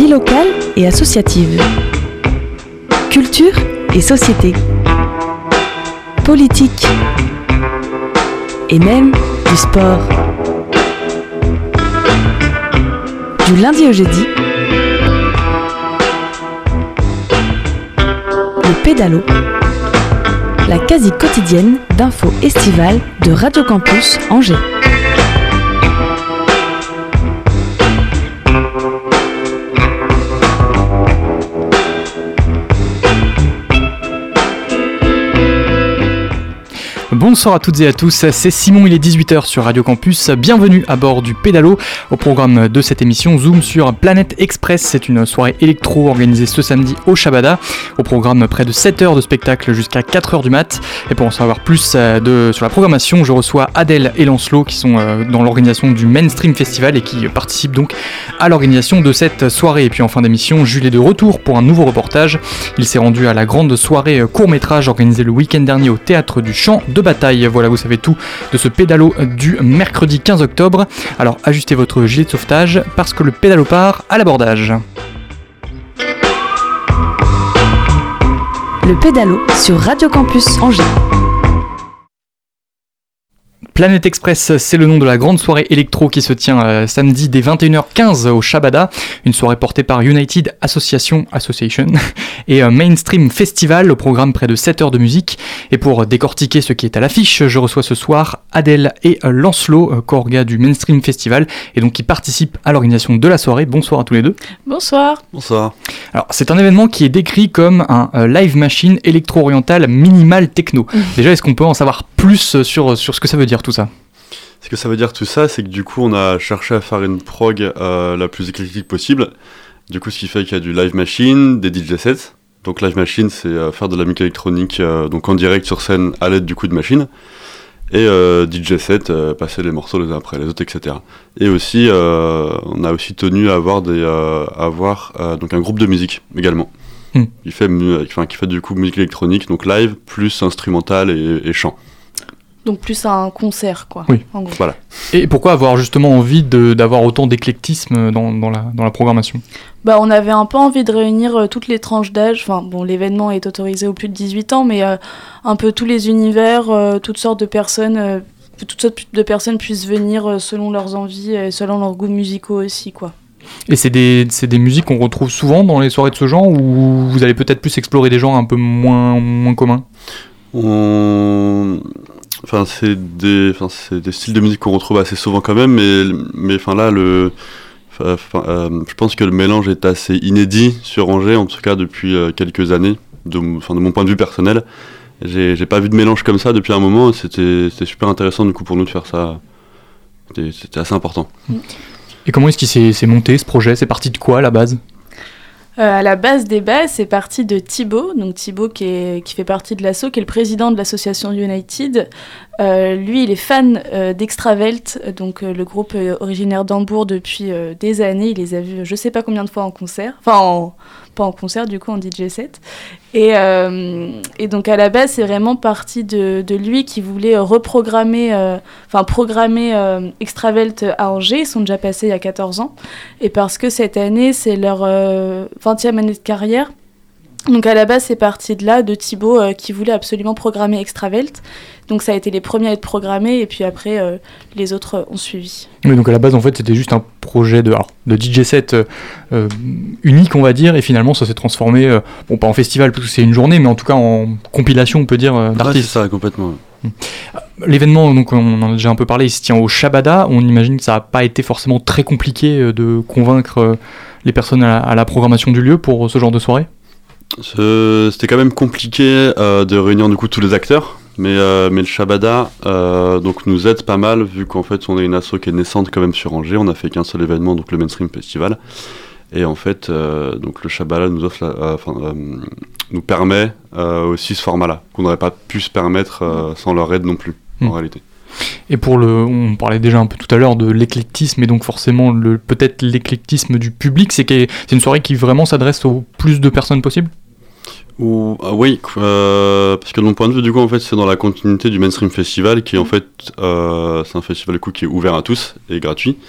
locale et associative. Culture et société. Politique. Et même du sport. Du lundi au jeudi, le pédalo, la quasi quotidienne d'infos estivales de Radio Campus Angers. Bonsoir à toutes et à tous, c'est Simon, il est 18h sur Radio Campus, bienvenue à bord du Pédalo. Au programme de cette émission, zoom sur Planète Express, c'est une soirée électro organisée ce samedi au Shabada. Au programme, près de 7 heures de spectacle jusqu'à 4h du mat. Et pour en savoir plus sur la programmation, je reçois Adèle et Lancelot qui sont dans l'organisation du Mainstream Festival et qui participent donc à l'organisation de cette soirée. Et puis en fin d'émission, Jules est de retour pour un nouveau reportage. Il s'est rendu à la grande soirée court-métrage organisée le week-end dernier au Théâtre du Champ de Bataille. Voilà, vous savez tout de ce pédalo du mercredi 15 octobre. Alors ajustez votre gilet de sauvetage parce que le pédalo part à l'abordage. Le pédalo sur Radio Campus Angers. Planète Express, c'est le nom de la grande soirée électro qui se tient samedi dès 21h15 au Shabada, une soirée portée par United Association et Mainstream Festival, au programme près de 7 heures de musique. Et pour décortiquer ce qui est à l'affiche, je reçois ce soir Adèle et Lancelot, co-orga du Mainstream Festival, et donc qui participent à l'organisation de la soirée. Bonsoir à tous les deux. Bonsoir. Bonsoir. Alors c'est un événement qui est décrit comme un live machine électro-oriental minimal techno. Déjà, est-ce qu'on peut en savoir plus sur ce que ça veut dire tout ça? Ce que ça veut dire tout ça, c'est que du coup on a cherché à faire une prog la plus éclectique possible. Du coup ce qui fait qu'il y a du live machine, des DJ sets. Donc live machine c'est faire de la musique électronique donc en direct sur scène à l'aide du coup de machine. Et DJ set, passer les morceaux les uns après les autres, etc. Et aussi on a aussi tenu à avoir donc un groupe de musique également. Qui fait du coup musique électronique, donc live, plus instrumental et chant. Donc plus un concert, quoi. Oui, en gros. Voilà. Et pourquoi avoir justement envie d'avoir autant d'éclectisme dans la programmation ? On avait un peu envie de réunir toutes les tranches d'âge. Enfin, bon, l'événement est autorisé aux plus de 18 ans, mais un peu tous les univers, toutes sortes de personnes puissent venir selon leurs envies et selon leurs goûts musicaux aussi, quoi. Et c'est des musiques qu'on retrouve souvent dans les soirées de ce genre, ou vous allez peut-être plus explorer des genres un peu moins communs ? C'est des styles de musique qu'on retrouve assez souvent quand même, mais là, je pense que le mélange est assez inédit sur Angers, en tout cas depuis quelques années, de mon point de vue personnel. J'ai pas vu de mélange comme ça depuis un moment, c'était super intéressant du coup pour nous de faire ça, c'était assez important. Et comment est-ce qu'il s'est monté ce projet ? C'est parti de quoi à la base ? À la base des bases, c'est parti de Thibaut, donc Thibaut qui fait partie de l'asso, qui est le président de l'association United. Lui, il est fan d'Extravelt, donc le groupe originaire d'Hambourg depuis des années. Il les a vus je sais pas combien de fois en concert, pas en concert du coup, en DJ set. Et donc à la base, c'est vraiment parti de lui qui voulait programmer Extravelt à Angers. Ils sont déjà passés il y a 14 ans. Et parce que cette année, c'est leur 20e année de carrière. Donc à la base, c'est parti de là, de Thibaut qui voulait absolument programmer Extravelt. Donc ça a été les premiers à être programmés et puis après, les autres ont suivi. Oui, donc à la base, en fait, c'était juste un projet de DJ set unique, on va dire, et finalement, ça s'est transformé, pas en festival parce que c'est une journée, mais en tout cas en compilation, on peut dire, d'artistes. Ouais, c'est ça, complètement. L'événement, donc on en a déjà un peu parlé, il se tient au Shabada. On imagine que ça n'a pas été forcément très compliqué de convaincre les personnes à la programmation du lieu pour ce genre de soirée. C'était quand même compliqué de réunir du coup tous les acteurs, mais le Shabada donc nous aide pas mal vu qu'en fait on est une asso qui est naissante quand même sur Angers. On a fait qu'un seul événement, donc le Mainstream Festival, et en fait donc le Shabada nous permet aussi ce format-là qu'on n'aurait pas pu se permettre sans leur aide non plus en réalité. Et on parlait déjà un peu tout à l'heure de l'éclectisme, et donc forcément peut-être l'éclectisme du public, c'est une soirée qui vraiment s'adresse au plus de personnes possible ? Oui, parce que de mon point de vue, du coup, en fait, c'est dans la continuité du Mainstream Festival, qui en fait, c'est un festival qui est ouvert à tous et gratuit.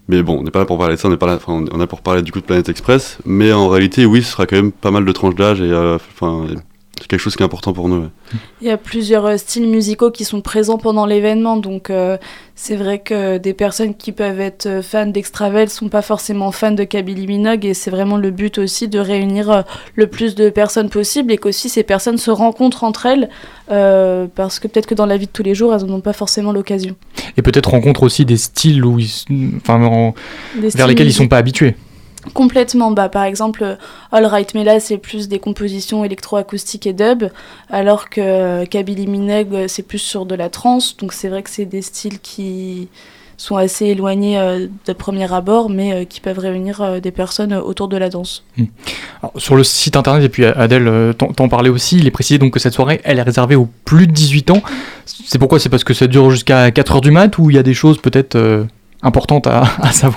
Mais bon, on n'est pas là pour parler de ça, on est là pour parler du coup de Planète Express. Mais en réalité, oui, ce sera quand même pas mal de tranches d'âge et c'est quelque chose qui est important pour nous. Ouais. Il y a plusieurs styles musicaux qui sont présents pendant l'événement, donc c'est vrai que des personnes qui peuvent être fans d'Extravel ne sont pas forcément fans de Kylie Minogue, et c'est vraiment le but aussi de réunir le plus de personnes possible, et qu'aussi ces personnes se rencontrent entre elles, parce que peut-être que dans la vie de tous les jours, elles n'en ont pas forcément l'occasion. Et peut-être rencontrent aussi des styles vers lesquels ils ne sont pas habitués. Complètement. Par exemple, All Right Mela, c'est plus des compositions électroacoustiques et dub, alors que Kylie Minogue, c'est plus sur de la trance. Donc c'est vrai que c'est des styles qui sont assez éloignés de premier abord, mais qui peuvent réunir des personnes autour de la danse. Alors, sur le site internet, et puis Adèle t'en parlait aussi, il est précisé donc que cette soirée, elle est réservée aux plus de 18 ans. C'est pourquoi ? C'est parce que ça dure jusqu'à 4h du mat', ou il y a des choses peut-être importantes à savoir ?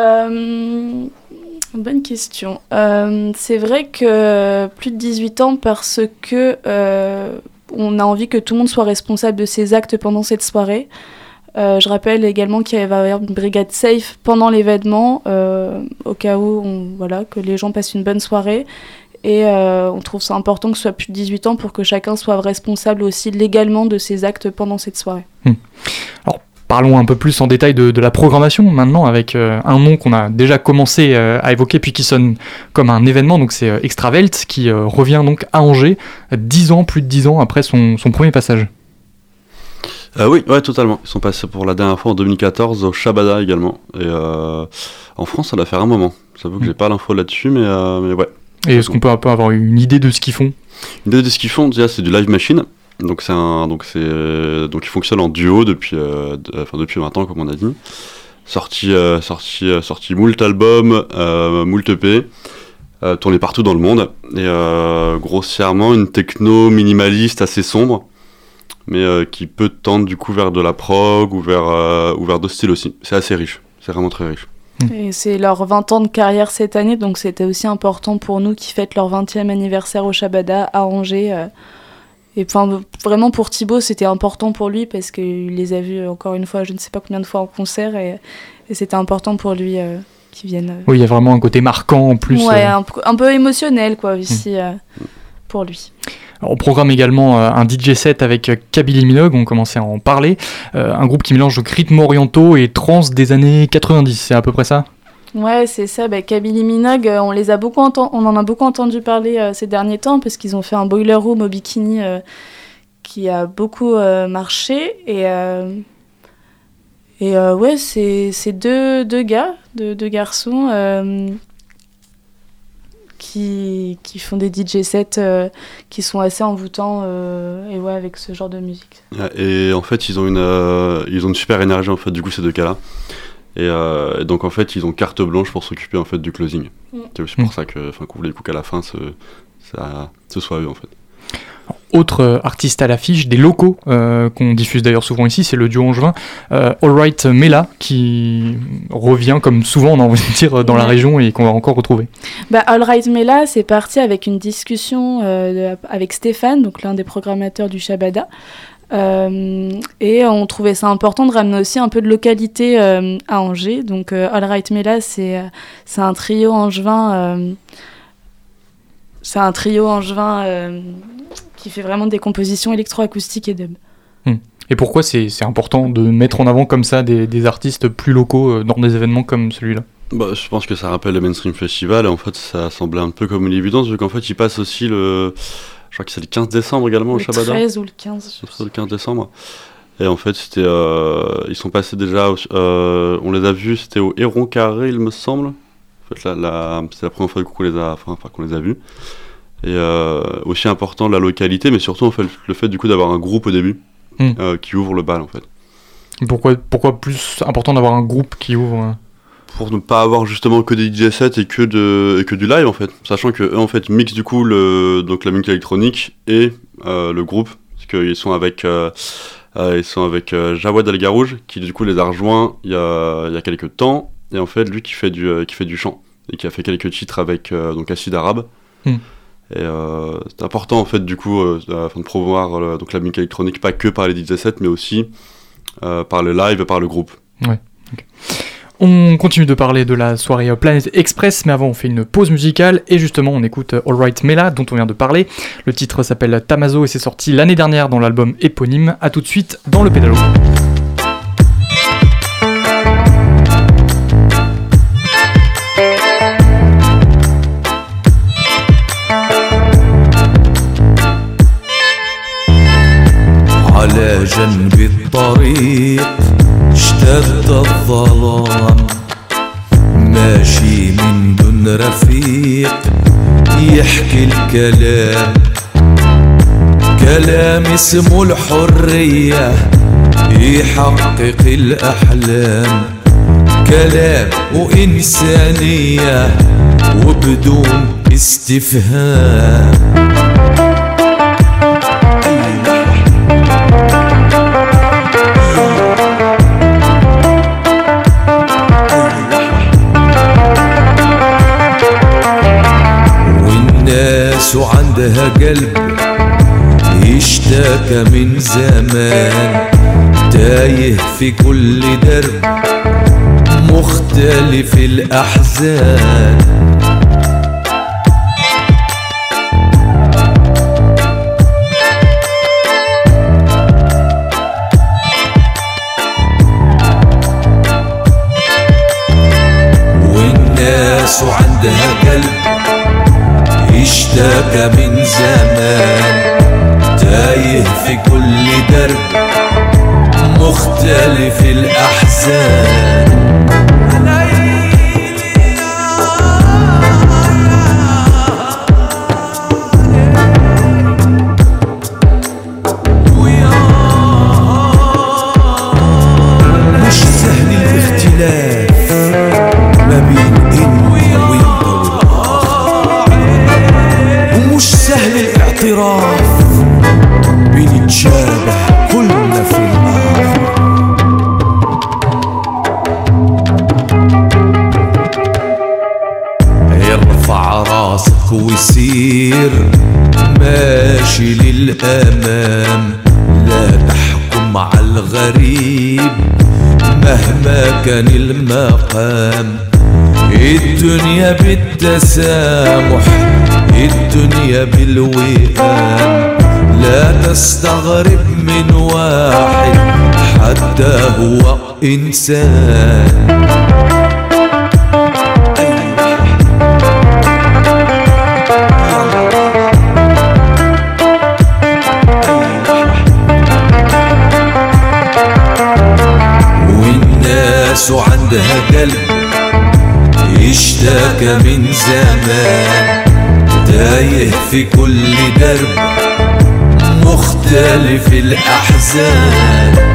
Bonne question. C'est vrai que plus de 18 ans parce que on a envie que tout le monde soit responsable de ses actes pendant cette soirée. Je rappelle également qu'il va y avoir une brigade safe pendant l'événement, au cas où que les gens passent une bonne soirée. Et on trouve ça important que ce soit plus de 18 ans pour que chacun soit responsable aussi légalement de ses actes pendant cette soirée. Alors, parlons un peu plus en détail de la programmation maintenant, avec un nom qu'on a déjà commencé à évoquer puis qui sonne comme un événement, donc c'est Extravelt qui revient donc à Angers, plus de 10 ans après son premier passage. Oui, ouais, totalement. Ils sont passés pour la dernière fois en 2014 au Shabada également. Et en France, ça doit faire un moment. J'avoue que j'ai pas l'info là-dessus, mais ouais. Et est-ce qu'on peut un peu avoir une idée de ce qu'ils font ? Une idée de ce qu'ils font, déjà, c'est du live machine. Donc il fonctionne en duo depuis 20 ans, comme on a dit. Sorti moult albums, moult EP, tourné partout dans le monde. Et grossièrement une techno minimaliste assez sombre, mais qui peut tendre du coup vers de la prog ou vers d'autres styles aussi. C'est assez riche, c'est vraiment très riche. Et c'est leur 20 ans de carrière cette année, donc c'était aussi important pour nous qui fêtent leur 20e anniversaire au Shabada à Angers. Et vraiment pour Thibaut, c'était important pour lui parce qu'il les a vus encore une fois, je ne sais pas combien de fois en concert, et c'était important pour lui qu'ils viennent. Oui, il y a vraiment un côté marquant en plus. Ouais, un peu émotionnel quoi, ici pour lui. Alors, on programme également un DJ set avec Kylie Minogue, on commençait à en parler. Un groupe qui mélange rythmes orientaux et trance des années 90, c'est à peu près ça ? Ouais, c'est ça. Kylie Minogue, on en a beaucoup entendu parler ces derniers temps parce qu'ils ont fait un boiler room au bikini qui a beaucoup marché. Et ouais, c'est deux garçons qui font des DJ sets qui sont assez envoûtants et ouais, avec ce genre de musique. Et en fait, ils ont une super énergie en fait, du coup, ces deux cas-là. Et donc en fait, ils ont carte blanche pour s'occuper en fait du closing. C'est aussi pour ça qu'on voulait qu'à la fin ce soit eux en fait. Autre artiste à l'affiche, des locaux qu'on diffuse d'ailleurs souvent ici, c'est le duo angevin All Right Mela qui revient comme souvent on a envie de dire dans la région et qu'on va encore retrouver. All Right Mela, c'est parti avec une discussion avec Stéphane, donc l'un des programmateurs du Shabada. Et on trouvait ça important de ramener aussi un peu de localité à Angers. Donc All Right Mela, c'est un trio angevin. Qui fait vraiment des compositions électroacoustiques et dub. Et pourquoi c'est important de mettre en avant comme ça des artistes plus locaux dans des événements comme celui-là ? Je pense que ça rappelle le Mainstream Festival, et en fait ça semblait un peu comme une évidence, vu qu'en fait il passe aussi je crois que c'est le 15 décembre également au Shabada. Le 13 ou le 15. Le 15 décembre. Et en fait ils sont passés déjà, on les a vus, c'était au Héron Carré il me semble. En fait c'est la première fois qu'on les a vus. Et aussi important la localité, mais surtout en fait, le fait du coup d'avoir un groupe au début qui ouvre le bal en fait. Pourquoi plus important d'avoir un groupe qui ouvre Pour ne pas avoir justement que des DJ sets et que du live en fait, sachant que eux en fait mixent du coup donc la musique électronique et le groupe, parce qu'ils sont avec Jawad Algarouj qui du coup les a rejoints il y a quelques temps, et en fait lui qui fait du chant et qui a fait quelques titres avec donc Acide Arabe. Et c'est important en fait du coup afin de promouvoir donc la musique électronique, pas que par les DJ sets mais aussi par le live et par le groupe. Ouais. Okay. On continue de parler de la soirée Planet Express, mais avant on fait une pause musicale et justement on écoute All Right Mela dont on vient de parler. Le titre s'appelle Tamazo et c'est sorti l'année dernière dans l'album éponyme. A tout de suite dans le pédalo. على جنب الطريق اشتد الظلام ماشي من دون رفيق يحكي الكلام كلام اسمه الحرية يحقق الأحلام كلام وإنسانية وبدون استفهام والناس عندها قلب يشتاك من زمان تايه في كل درب مختلف الأحزان والناس عندها قلب اشتاك من زمان تايه في كل درب مختلف الأحزان مش سهل الاختلاف ما بين ومش سهل الاعتراف بنتشابه كلنا في الآخر ارفع راسك وسير ماشي للأمام لا تحكم على الغريب مهما كان المقام الدنيا بالتسامح الدنيا بالوئام لا تستغرب من واحد حتى هو إنسان والناس عندها قلب اشتاك من زمان تايه في كل درب مختلف الأحزان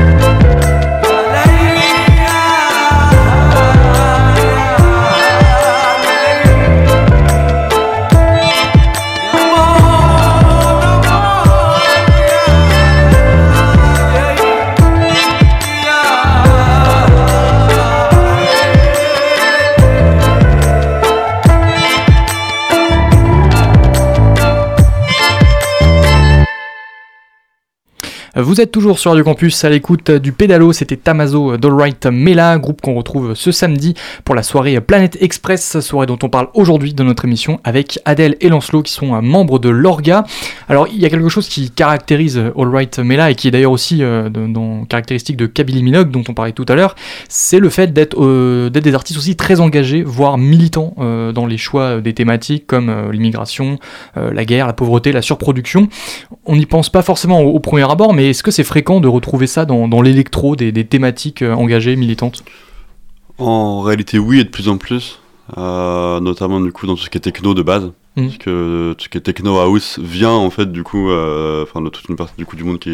Vous êtes toujours sur Radio Campus à l'écoute du Pédalo, c'était Tamazo d'All Right Mela, groupe qu'on retrouve ce samedi pour la soirée Planet Express, soirée dont on parle aujourd'hui dans notre émission avec Adèle et Lancelot qui sont membres de l'Orga. Alors il y a quelque chose qui caractérise All Right Mela et qui est d'ailleurs aussi dans caractéristique de Kabylie Minogue dont on parlait tout à l'heure, c'est le fait d'être des artistes aussi très engagés, voire militants dans les choix des thématiques comme l'immigration, la guerre, la pauvreté, la surproduction. On n'y pense pas forcément au premier abord, mais est-ce que c'est fréquent de retrouver ça dans l'électro, des thématiques engagées, militantes ? En réalité, oui, et de plus en plus. Notamment du coup dans tout ce qui est techno de base. Parce que tout ce qui est techno house vient en fait du coup de toute une partie du coup du monde qui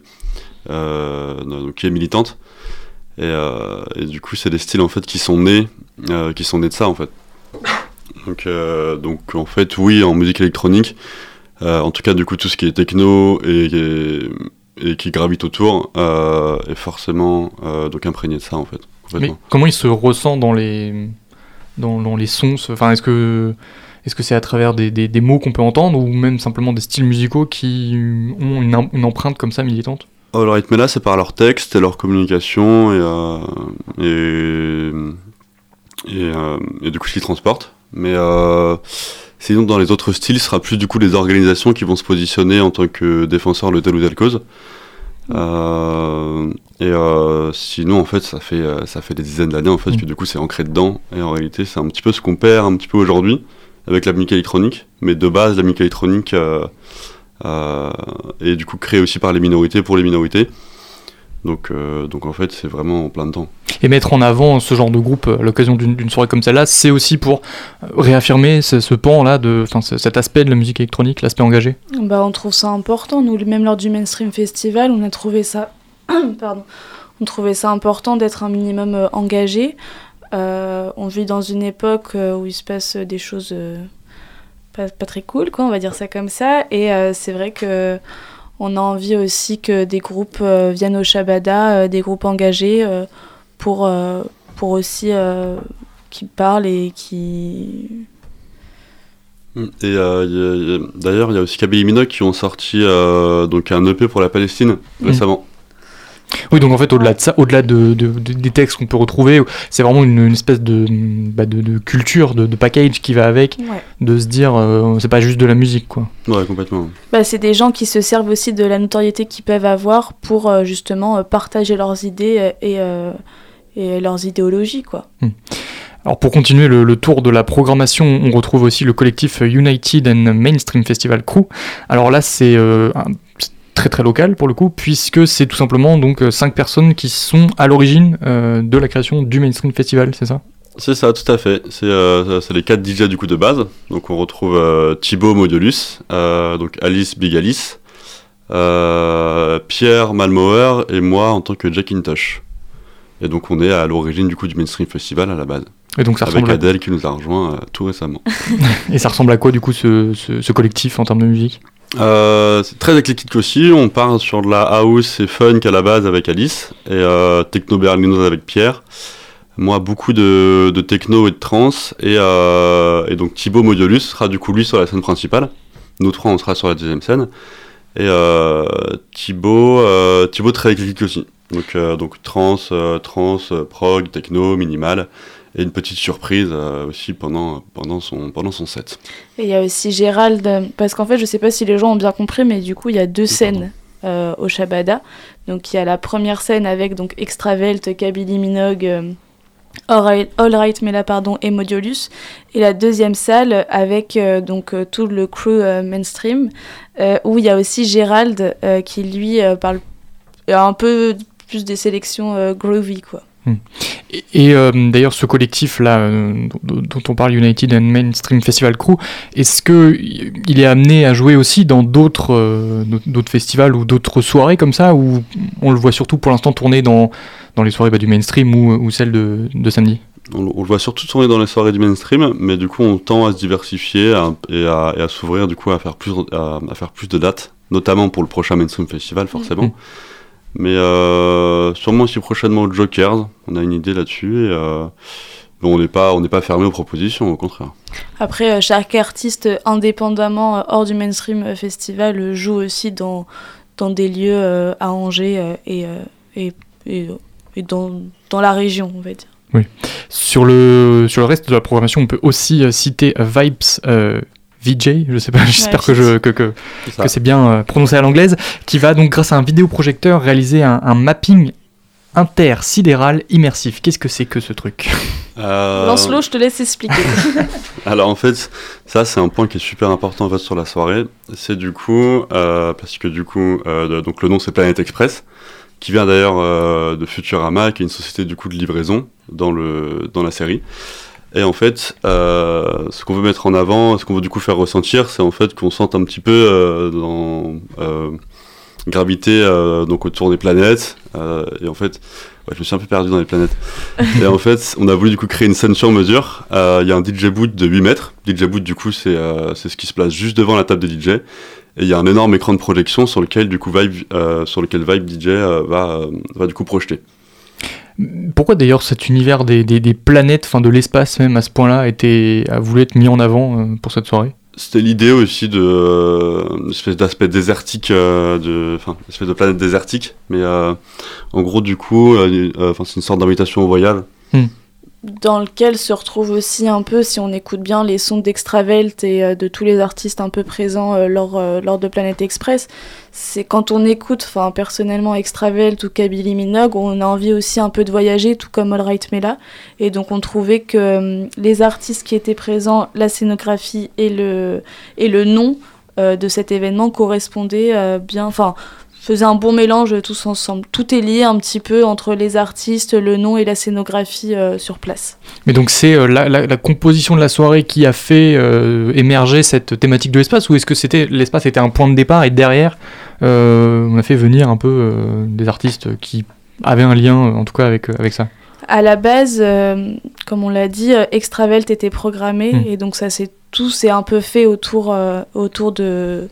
est militante. Et du coup c'est des styles en fait qui sont nés de ça en fait. Donc en fait oui, en musique électronique, en tout cas du coup tout ce qui est techno et qui gravite autour est forcément donc imprégné de ça en fait. Mais comment il se ressent dans les sons, enfin est-ce que c'est à travers des mots qu'on peut entendre ou même simplement des styles musicaux qui ont une empreinte comme ça militante ? All Right Mela, c'est par leur texte et leur communication et et du coup, ce qu'ils transportent. Mais sinon, dans les autres styles, ce sera plus du coup les organisations qui vont se positionner en tant que défenseurs de telle ou telle cause. Sinon, en fait, ça fait des dizaines d'années en fait que du coup, c'est ancré dedans. Et en réalité, c'est un petit peu ce qu'on perd un petit peu aujourd'hui avec la musique électronique. Mais de base, la musique électronique est du coup créée aussi par les minorités pour les minorités. Donc en fait, c'est vraiment en plein dedans. Et mettre en avant ce genre de groupe à l'occasion d'une soirée comme celle-là, c'est aussi pour réaffirmer ce pan-là, cet aspect de la musique électronique, l'aspect engagé. On trouve ça important. Nous, même lors du Mainstream Festival, on a trouvé ça, on trouvait ça important d'être un minimum engagé. On vit dans une époque où il se passe des choses pas très cool, quoi, on va dire ça comme ça. Et c'est vrai que on a envie aussi que des groupes viennent au Shabada, des groupes engagés, pour aussi qui parlent et qui... Et d'ailleurs, il y a aussi Kabylie Minogue qui ont sorti donc un EP pour la Palestine récemment. Oui, donc en fait, au-delà de ça, au-delà des textes qu'on peut retrouver, c'est vraiment une espèce de culture, de package qui va avec, de se dire, c'est pas juste de la musique, quoi. Ouais, complètement. C'est des gens qui se servent aussi de la notoriété qu'ils peuvent avoir pour justement partager leurs idées et leurs idéologies, quoi. Alors pour continuer le tour de la programmation, on retrouve aussi le collectif United and Mainstream Festival Crew. Alors là, c'est très très local pour le coup, puisque c'est tout simplement donc 5 personnes qui sont à l'origine de la création du Mainstream Festival, c'est ça ? C'est ça, tout à fait. C'est les 4 DJ du coup de base. Donc on retrouve Thibaut Modiolus, donc Alice Big Alice, Pierre Malmauer et moi en tant que Jackintosh. Et donc on est à l'origine du coup du Mainstream Festival à la base. Et donc ça avec Adèle qui nous a rejoint tout récemment. Et ça ressemble à quoi du coup ce collectif en termes de musique ? C'est très éclectique aussi, on part sur de la house et funk à la base avec Alice et techno berlinoise avec Pierre, moi beaucoup de techno et de trance et donc Thibaut Modiolus sera du coup lui sur la scène principale, nous trois on sera sur la deuxième scène et Thibaut très éclectique aussi, donc trance, prog, techno, minimal. Et une petite surprise aussi pendant son set. Et il y a aussi Gérald, parce qu'en fait, je sais pas si les gens ont bien compris, mais du coup, il y a 2 scènes au Shabada. Donc, il y a la première scène avec donc Extravelt, Kabylie Minogue, All Right Mela, et Modiolus. Et la deuxième salle avec tout le crew mainstream, où il y a aussi Gérald qui, lui, parle un peu plus des sélections groovy, quoi. Et d'ailleurs, ce collectif-là dont on parle, United and Mainstream Festival Crew, est-ce qu'il est amené à jouer aussi dans d'autres festivals ou d'autres soirées comme ça, ou on le voit surtout pour l'instant tourner dans les soirées du mainstream ou celles de samedi ? On le voit surtout tourner dans les soirées du mainstream, mais du coup on tend à se diversifier et à s'ouvrir du coup à faire plus de dates, notamment pour le prochain Mainstream Festival forcément. Mais sûrement aussi prochainement aux Jokers, on a une idée là-dessus et on n'est pas fermé aux propositions, au contraire. Après, chaque artiste indépendamment hors du Mainstream Festival joue aussi dans des lieux à Angers et dans la région, on va dire. Oui. Sur le reste de la programmation, on peut aussi citer Vibes VJ, je sais pas, j'espère que c'est bien prononcé à l'anglaise, qui va donc grâce à un vidéoprojecteur réaliser un mapping intersidéral immersif. Qu'est-ce que c'est que ce truc ? Lancelot, je te laisse expliquer. Alors en fait, ça c'est un point qui est super important en fait sur la soirée. C'est du coup, parce que du coup, donc le nom c'est Planet Express, qui vient d'ailleurs de Futurama, qui est une société du coup de livraison dans la série. Et en fait, ce qu'on veut mettre en avant, ce qu'on veut du coup faire ressentir, c'est en fait qu'on sente un petit peu gravité donc autour des planètes. Et en fait, je me suis un peu perdu dans les planètes. Et en fait, on a voulu du coup créer une scène sur mesure. Il y a un DJ boot de 8 mètres. DJ boot du coup, c'est ce qui se place juste devant la table de DJ. Et il y a un énorme écran de projection sur lequel du coup Vibe DJ va du coup projeter. Pourquoi d'ailleurs cet univers des planètes, enfin de l'espace même à ce point-là, a voulu être mis en avant pour cette soirée ? C'était l'idée aussi une espèce d'aspect désertique, une espèce de planète désertique, mais en gros du coup, c'est une sorte d'invitation au voyage. dans lequel se retrouve aussi un peu, si on écoute bien, les sons d'Extravelt et de tous les artistes un peu présents lors de Planet Express. C'est quand on écoute, enfin personnellement, Extravelt ou Kylie Minogue, on a envie aussi un peu de voyager, tout comme All Right Mela. Et donc on trouvait que les artistes qui étaient présents, la scénographie et le nom de cet événement correspondaient bien, enfin faisait un bon mélange tous ensemble. Tout est lié un petit peu entre les artistes, le nom et la scénographie sur place. Mais donc c'est la composition de la soirée qui a fait émerger cette thématique de l'espace, ou est-ce que l'espace était un point de départ et derrière on a fait venir un peu des artistes qui avaient un lien en tout cas avec ça? À la base, comme on l'a dit, Extravelt était programmé et donc tout s'est un peu fait autour de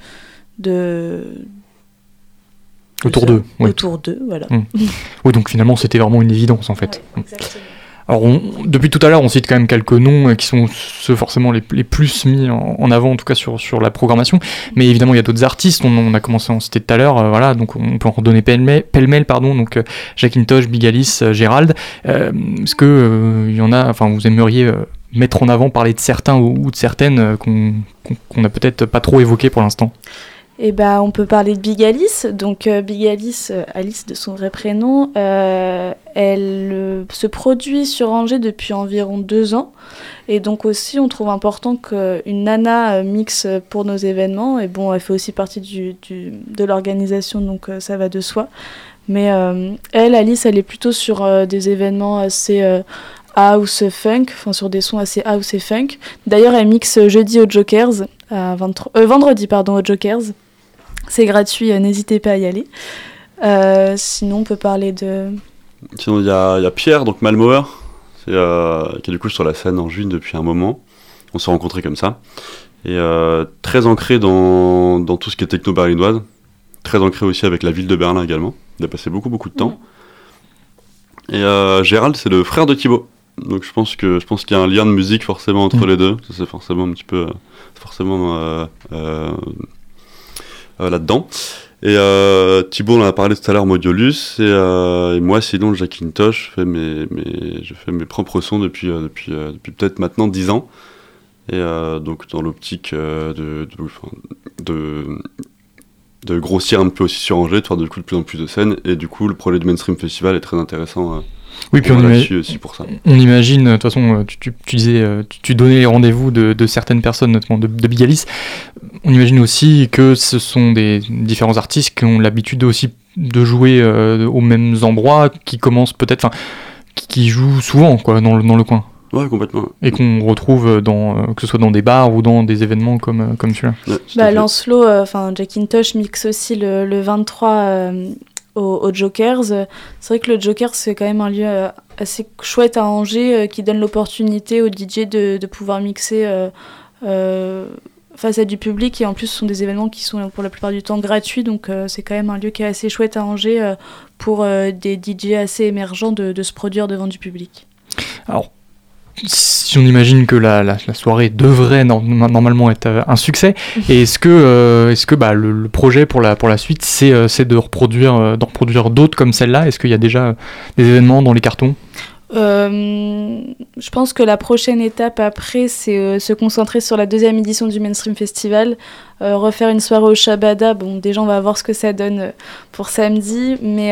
Autour d'eux, oui. Autour d'eux, voilà. Oui, donc finalement, c'était vraiment une évidence, en fait. Ouais, exactement. Alors, depuis tout à l'heure, on cite quand même quelques noms qui sont ceux forcément les plus mis en avant, en tout cas sur la programmation. Mais évidemment, il y a d'autres artistes. On a commencé à en citer tout à l'heure. Voilà, donc on peut en redonner pêle-mêle, donc Jackintosh, Big Alice, Gérald. Est-ce que il y en a, enfin, vous aimeriez mettre en avant, parler de certains ou de certaines qu'on n'a peut-être pas trop évoquées pour l'instant? Eh ben, on peut parler de Big Alice. Donc, Big Alice, Alice de son vrai prénom, elle se produit sur Angers depuis environ 2 ans. Et donc aussi, on trouve important qu'une nana mixe pour nos événements. Et bon, elle fait aussi partie de l'organisation, donc ça va de soi. Mais Alice, elle est plutôt sur des événements assez house funk, enfin sur des sons assez house et funk. D'ailleurs, elle mixe jeudi au Jokers, vendredi au Jokers. C'est gratuit, n'hésitez pas à y aller. Sinon, on peut parler de... Sinon, il y a Pierre, donc Malmoer, qui est du coup sur la scène en juin depuis un moment. On s'est rencontrés comme ça. Et très ancré dans tout ce qui est techno berlinoise. Très ancré aussi avec la ville de Berlin également. Il a passé beaucoup de temps. Et Gérald, c'est le frère de Thibaut. Donc je pense qu'il y a un lien de musique forcément entre les deux. Ça, c'est forcément un petit peu... là-dedans. Et Thibaut, on en a parlé tout à l'heure, Modiolus, et moi sinon Jackintosh, je fais mes propres sons depuis peut-être maintenant 10 ans, et donc dans l'optique de grossir un peu aussi sur Angers, de faire du coup de plus en plus de scènes, et du coup le projet du Mainstream Festival est très intéressant. Oui, puis aussi pour ça. On imagine, de toute façon, tu disais, tu donnais les rendez-vous de certaines personnes, notamment de Big Alice. On imagine aussi que ce sont des différents artistes qui ont l'habitude aussi de jouer aux mêmes endroits, qui commencent peut-être, qui jouent souvent quoi, dans le coin. Ouais, complètement. Et qu'on retrouve que ce soit dans des bars ou dans des événements comme celui-là. Ouais, Lancelot, Jackintosh mixe aussi le 23 au Jokers. C'est vrai que le Jokers, c'est quand même un lieu assez chouette à Angers qui donne l'opportunité aux DJ de pouvoir mixer face à du public, et en plus ce sont des événements qui sont pour la plupart du temps gratuits, donc c'est quand même un lieu qui est assez chouette à Angers pour des DJ assez émergents de se produire devant du public. Alors, si on imagine que la soirée devrait normalement être un succès, et est-ce que le projet pour la suite c'est de reproduire d'autres comme celle-là? Est-ce qu'il y a déjà des événements dans les cartons? Je pense que la prochaine étape après, c'est se concentrer sur la 2e édition du Mainstream Festival, refaire une soirée au Shabada. Bon, déjà on va voir ce que ça donne pour samedi, mais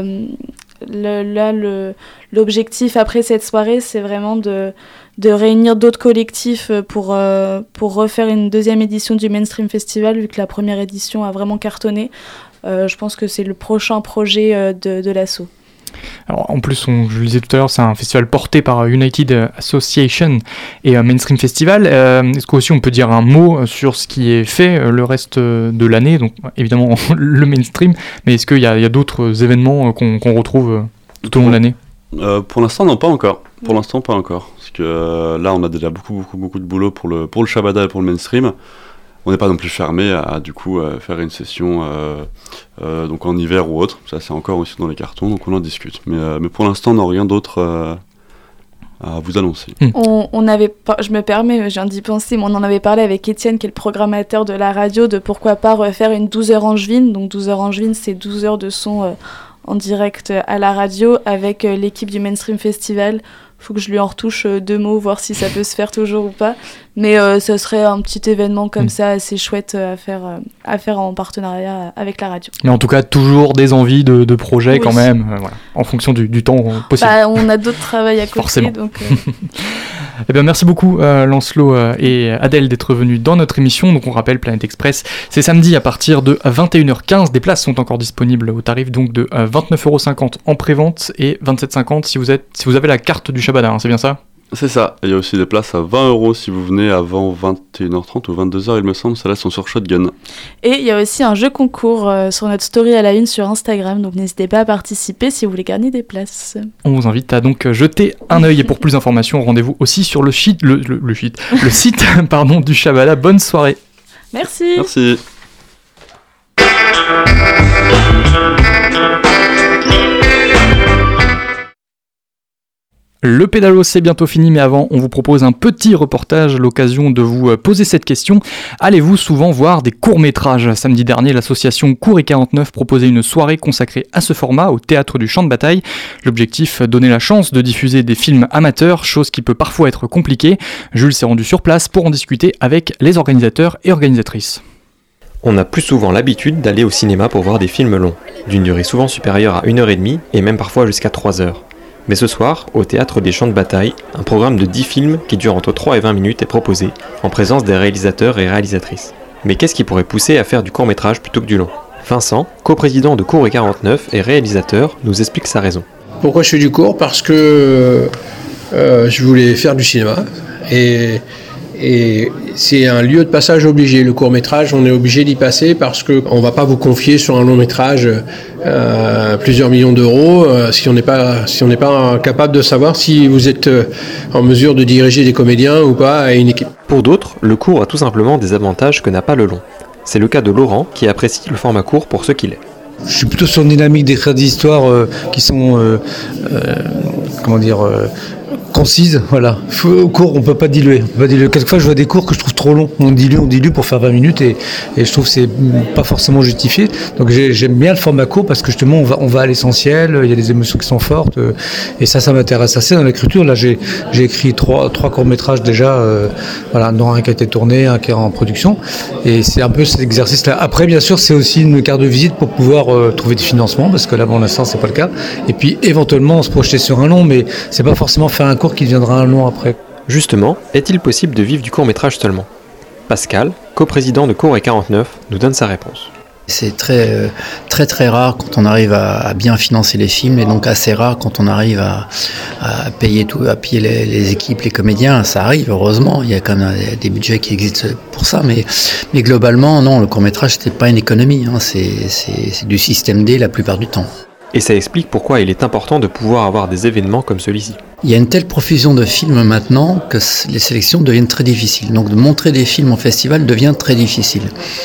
l'objectif après cette soirée, c'est vraiment de réunir d'autres collectifs pour refaire une 2e édition du Mainstream Festival, vu que la première édition a vraiment cartonné. Je pense que c'est le prochain projet de l'asso. Alors, en plus, je le disais tout à l'heure, c'est un festival porté par United Association et Mainstream Festival. Est-ce qu'aussi on peut dire un mot sur ce qui est fait le reste de l'année? Donc évidemment le Mainstream, mais est-ce qu'il y a d'autres événements qu'on retrouve tout au long de l'année? Pour l'instant, non, pas encore. Pour l'instant, pas encore. Parce que là, on a déjà beaucoup de boulot pour le Shabada et pour le Mainstream. On n'est pas non plus fermé à du coup faire une session donc en hiver ou autre. Ça, c'est encore aussi dans les cartons, donc on en discute. Mais pour l'instant, on n'a rien d'autre à vous annoncer. On avait, je me permets, je viens d'y penser, mais on en avait parlé avec Étienne, qui est le programmateur de la radio, de pourquoi pas refaire une 12 heures angevine. Donc 12 heures angevine, c'est 12 heures de son en direct à la radio avec l'équipe du Mainstream Festival Faut que je lui en retouche 2 mots, voir si ça peut se faire toujours ou pas. Mais ça serait un petit événement comme ça, assez chouette à faire en partenariat avec la radio. Mais en tout cas, toujours des envies de projets quand même, voilà, en fonction du temps possible. On a d'autres travails à côté. Forcément. Donc, Eh bien, merci beaucoup Lancelot et Adèle d'être venus dans notre émission. Donc on rappelle, Planète Express, c'est samedi à partir de 21h15. Des places sont encore disponibles au tarif donc de 29,50€ en prévente et 27,50€ si vous avez la carte du Shabada, hein, c'est bien ça ? C'est ça, il y a aussi des places à 20€ si vous venez avant 21h30 ou 22h il me semble, celles-là sont sur Shotgun. Et il y a aussi un jeu concours sur notre story à la une sur Instagram, donc n'hésitez pas à participer si vous voulez gagner des places. On vous invite à donc jeter un œil et pour plus d'informations, rendez-vous aussi sur le site du Shabada. Bonne soirée. Merci. Merci. Le pédalo, c'est bientôt fini, mais avant, on vous propose un petit reportage, l'occasion de vous poser cette question. Allez-vous souvent voir des courts-métrages ? Samedi dernier, l'association Cours et 49 proposait une soirée consacrée à ce format au Théâtre du Champ de Bataille. L'objectif, donner la chance de diffuser des films amateurs, chose qui peut parfois être compliquée. Jules s'est rendu sur place pour en discuter avec les organisateurs et organisatrices. On a plus souvent l'habitude d'aller au cinéma pour voir des films longs, d'une durée souvent supérieure à 1h30 et même parfois jusqu'à 3h. Mais ce soir, au Théâtre des Champs de Bataille, un programme de 10 films qui dure entre 3 et 20 minutes est proposé, en présence des réalisateurs et réalisatrices. Mais qu'est-ce qui pourrait pousser à faire du court-métrage plutôt que du long ? Vincent, coprésident de Cours et 49 et réalisateur, nous explique sa raison. Pourquoi je fais du court ? Parce que je voulais faire du cinéma et c'est un lieu de passage obligé. Le court-métrage, on est obligé d'y passer parce qu'on ne va pas vous confier sur un long-métrage plusieurs millions d'euros si on n'est pas capable de savoir si vous êtes en mesure de diriger des comédiens ou pas à une équipe. Pour d'autres, le court a tout simplement des avantages que n'a pas le long. C'est le cas de Laurent qui apprécie le format court pour ce qu'il est. Je suis plutôt sur une dynamique d'écrire des histoires qui sont concises, voilà. Au cours, on peut pas diluer. Quelquefois, je vois des cours que je trouve trop longs. On dilue pour faire 20 minutes et je trouve que c'est pas forcément justifié. Donc j'aime bien le format court parce que justement, on va à l'essentiel. Il y a des émotions qui sont fortes et ça m'intéresse assez dans l'écriture. Là, j'ai écrit trois courts-métrages déjà, dont un qui a été tourné, un qui est en production. Et c'est un peu cet exercice-là. Après, bien sûr, c'est aussi une carte de visite pour pouvoir trouver des financements parce que là, pour l'instant, c'est pas le cas. Et puis, éventuellement, se projeter sur un long, mais c'est pas forcément faire un court qui deviendra un long après. Justement, est-il possible de vivre du court-métrage seulement ? Pascal, coprésident de Cours et 49, nous donne sa réponse. C'est très rare quand on arrive à bien financer les films et donc assez rare quand on arrive à payer tout, à payer les équipes, les comédiens. Ça arrive, heureusement, il y a quand même des budgets qui existent pour ça, mais globalement, non, le court-métrage, c'est pas une économie, hein, c'est du système D la plupart du temps. Et ça explique pourquoi il est important de pouvoir avoir des événements comme celui-ci. Il y a une telle profusion de films maintenant que les sélections deviennent très difficiles. Donc de montrer des films en festival devient très difficile.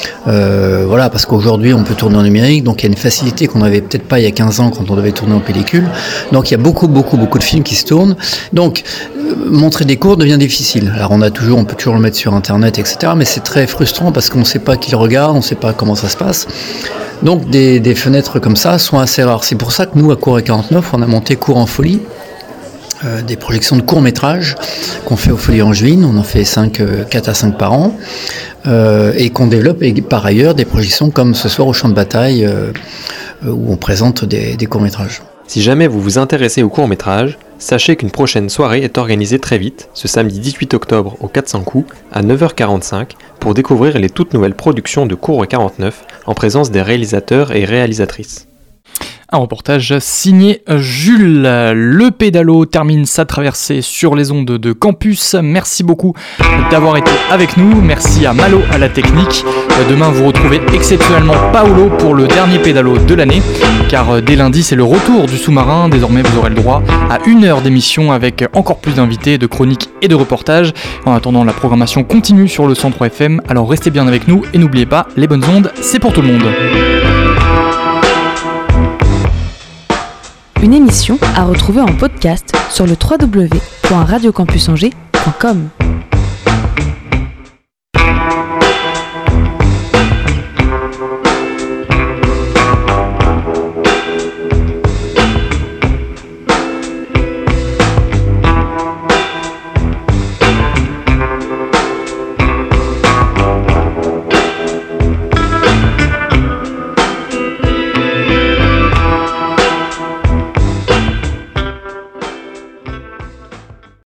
Parce qu'aujourd'hui on peut tourner en numérique, donc il y a une facilité qu'on n'avait peut-être pas il y a 15 ans quand on devait tourner en pellicule. Donc il y a beaucoup de films qui se tournent. Donc montrer des courts devient difficile. Alors on peut toujours le mettre sur internet, etc. Mais c'est très frustrant parce qu'on ne sait pas qui le regarde, on ne sait pas comment ça se passe. Donc des fenêtres comme ça sont assez rares. C'est pour ça que nous, à Cours et 49, on a monté Cours en Folie, des projections de courts-métrages qu'on fait aux Folies Angevines. On en fait 4 à 5 par an, et qu'on développe par ailleurs des projections comme ce soir au Champ de Bataille, où on présente des courts-métrages. Si jamais vous vous intéressez aux courts-métrages, sachez qu'une prochaine soirée est organisée très vite, ce samedi 18 octobre au 400 coups, à 9h45, pour découvrir les toutes nouvelles productions de Cours et 49 en présence des réalisateurs et réalisatrices. Un reportage signé Jules. Le pédalo termine sa traversée sur les ondes de campus. Merci beaucoup d'avoir été avec nous. Merci à Malo à la technique. Demain, vous retrouvez exceptionnellement Paolo pour le dernier pédalo de l'année. Car dès lundi, c'est le retour du sous-marin. Désormais, vous aurez le droit à 1 heure d'émission avec encore plus d'invités, de chroniques et de reportages. En attendant, la programmation continue sur le 103 FM. Alors restez bien avec nous et n'oubliez pas, les bonnes ondes, c'est pour tout le monde. Une émission à retrouver en podcast sur le www.radiocampusangers.com.